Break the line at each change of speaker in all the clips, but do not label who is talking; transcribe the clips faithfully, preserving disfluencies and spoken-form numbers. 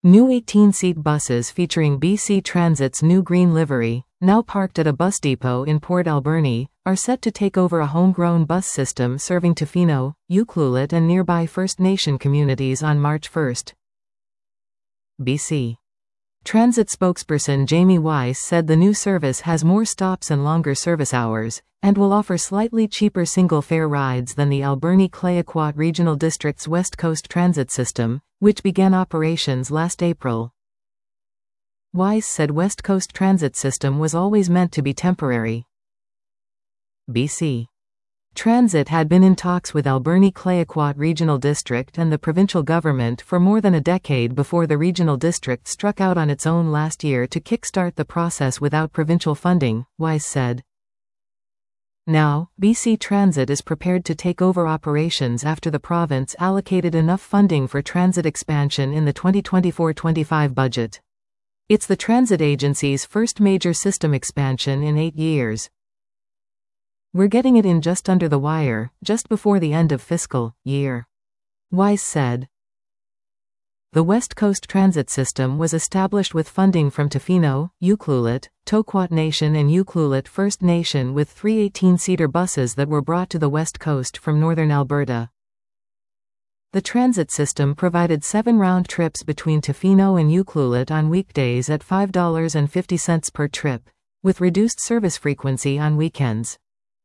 New eighteen-seat buses featuring B C Transit's new green livery, now parked at a bus depot in Port Alberni, are set to take over a homegrown bus system serving Tofino, Ucluelet and nearby First Nation communities on March first. B C Transit spokesperson Jamie Weiss said the new service has more stops and longer service hours, and will offer slightly cheaper single-fare rides than the Alberni-Clayoquot Regional District's West Coast Transit System, which began operations last April. Weiss said West Coast Transit System was always meant to be temporary. B C Transit had been in talks with Alberni-Clayoquot Regional District and the provincial government for more than a decade before the regional district struck out on its own last year to kickstart the process without provincial funding, Weiss said. Now, B C Transit is prepared to take over operations after the province allocated enough funding for transit expansion in the twenty twenty-four twenty-five budget. It's the transit agency's first major system expansion in eight years. We're getting it in just under the wire, just before the end of fiscal year, Weiss said. The West Coast Transit System was established with funding from Tofino, Ucluelet, Toquot Nation and Ucluelet First Nation with three eighteen-seater buses that were brought to the West Coast from northern Alberta. The transit system provided seven round trips between Tofino and Ucluelet on weekdays at five dollars and fifty cents per trip, with reduced service frequency on weekends.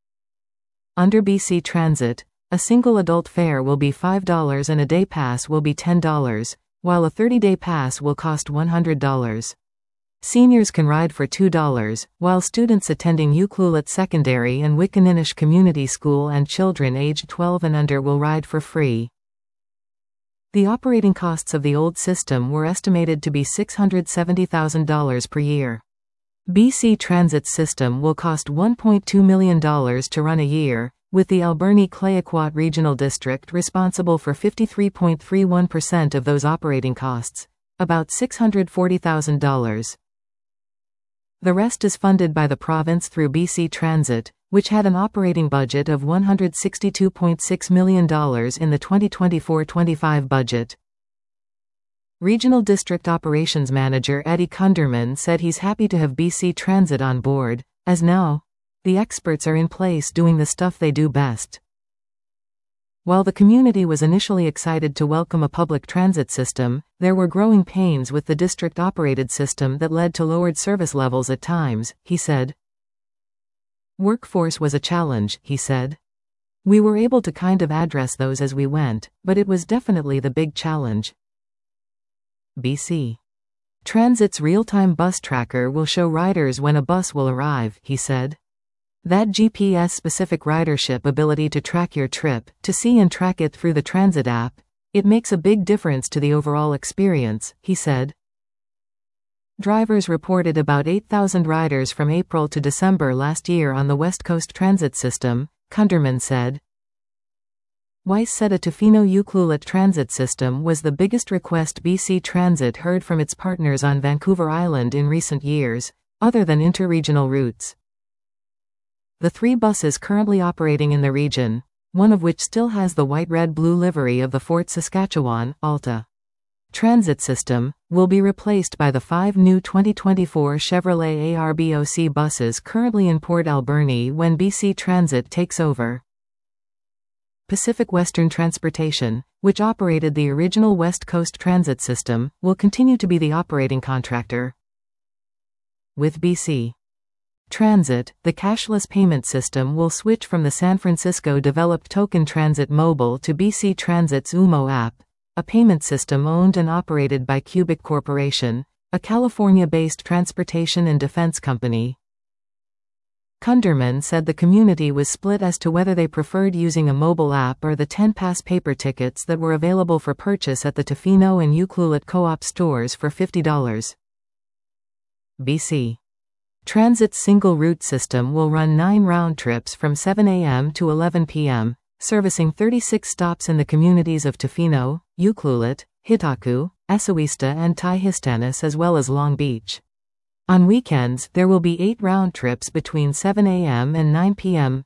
Under B C Transit, a single adult fare will be five dollars and a day pass will be ten dollars, while a thirty-day pass will cost one hundred dollars. Seniors can ride for two dollars, while students attending Ucluelet Secondary and Wickaninnish Community School and children aged twelve and under will ride for free. The operating costs of the old system were estimated to be six hundred seventy thousand dollars per year. B C Transit's system will cost one point two million dollars to run a year, with the Alberni-Clayoquot Regional District responsible for fifty-three point three one percent of those operating costs, about six hundred forty thousand dollars. The rest is funded by the province through B C Transit, which had an operating budget of one hundred sixty-two point six million dollars in the twenty twenty-four twenty-five budget. Regional District Operations Manager Eddie Kunderman said he's happy to have B C Transit on board, as now, the experts are in place doing the stuff they do best. While the community was initially excited to welcome a public transit system, there were growing pains with the district-operated system that led to lowered service levels at times, he said. Workforce was a challenge, he said. We were able to kind of address those as we went, but it was definitely the big challenge. B C Transit's real-time bus tracker will show riders when a bus will arrive, he said. That G P S-specific ridership ability to track your trip, to see and track it through the transit app, it makes a big difference to the overall experience, he said. Drivers reported about eight thousand riders from April to December last year on the West Coast Transit System, Kunderman said. Weiss said a Tofino Ucluelet transit system was the biggest request B C Transit heard from its partners on Vancouver Island in recent years, other than interregional routes. The three buses currently operating in the region, one of which still has the white-red-blue livery of the Fort Saskatchewan, Alta Transit System, will be replaced by the five new twenty twenty-four Chevrolet A R B O C buses currently in Port Alberni when B C Transit takes over. Pacific Western Transportation, which operated the original West Coast Transit System, will continue to be the operating contractor. With B C Transit, the cashless payment system will switch from the San Francisco-developed Token Transit Mobile to B C Transit's U M O app, a payment system owned and operated by Cubic Corporation, a California-based transportation and defense company. Kunderman said the community was split as to whether they preferred using a mobile app or the ten pass paper tickets that were available for purchase at the Tofino and Ucluelet co-op stores for fifty dollars. B C Transit's single route system will run nine round trips from seven a m to eleven p m, servicing thirty-six stops in the communities of Tofino, Ucluelet, Hitaku, Essaouista and Taihistanis as well as Long Beach. On weekends, there will be eight round trips between seven a m and nine p m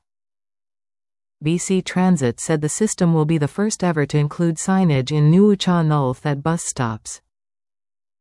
B C Transit said the system will be the first ever to include signage in Nuucha Nulth at bus stops.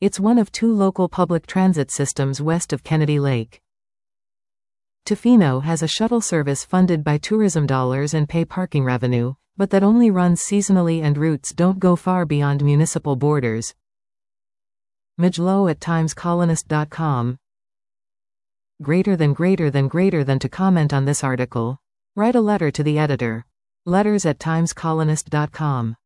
It's one of two local public transit systems west of Kennedy Lake. Tofino has a shuttle service funded by tourism dollars and pay parking revenue, but that only runs seasonally and routes don't go far beyond municipal borders. Majlow at times colonist dot com. Greater than greater than greater than to comment on this article. Write a letter to the editor. Letters at times colonist dot com.